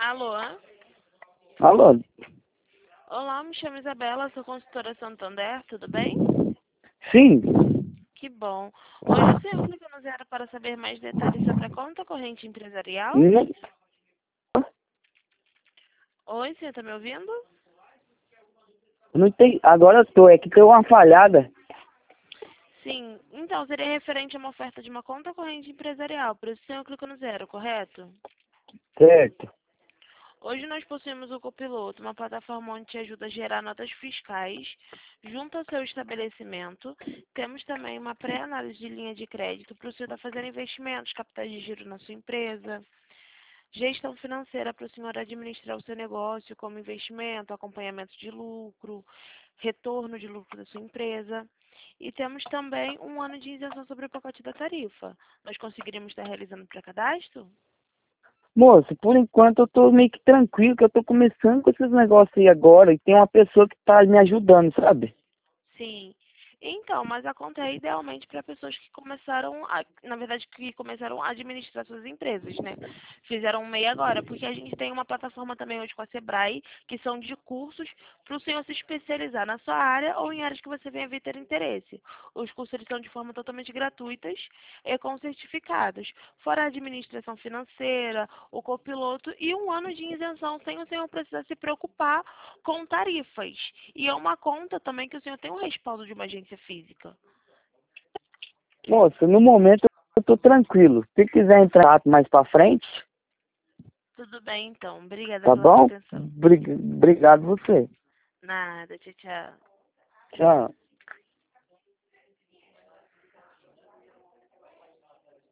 Alô? Alô? Olá, me chamo Isabela, sou consultora Santander, tudo bem? Sim. Que bom. Hoje o senhor clicou no zero para saber mais detalhes sobre a conta corrente empresarial? Não, Oi, senhor, tá me ouvindo? não tem. Agora eu tô. É que deu uma falhada. Sim, então seria referente a uma oferta de uma conta corrente empresarial, por isso o senhor clicou no zero, correto? Certo. Hoje nós possuímos o Copiloto, uma plataforma onde te ajuda a gerar notas fiscais junto ao seu estabelecimento. Temos também uma pré-análise de linha de crédito para o senhor estar fazendo investimentos, capitais de giro na sua empresa, gestão financeira para o senhor administrar o seu negócio, como investimento, acompanhamento de lucro, retorno de lucro da sua empresa. E temos também um ano de isenção sobre o pacote da tarifa. Nós conseguiríamos estar realizando pré-cadastro? Moço, por enquanto eu tô meio que tranquilo, que eu tô começando com esses negócios aí agora. E tem uma pessoa que tá me ajudando, sabe? Sim. Então, mas a conta é idealmente para pessoas que começaram, na verdade, que começaram a administrar suas empresas, né? Fizeram um MEI agora, porque a gente tem uma plataforma também hoje com a Sebrae, que são de cursos para o senhor se especializar na sua área ou em áreas que você venha vir ter interesse. Os cursos eles são de forma totalmente gratuitas e com certificados. Fora a administração financeira, o copiloto e um ano de isenção sem o senhor precisar se preocupar com tarifas. E é uma conta também que o senhor tem um respaldo de uma agência física. Moço, no momento eu tô tranquilo. Se quiser entrar mais pra frente, Tudo bem, então. Obrigada tá pela sua bom? atenção. Obrigado você. Nada, tchau, tchau. Tchau.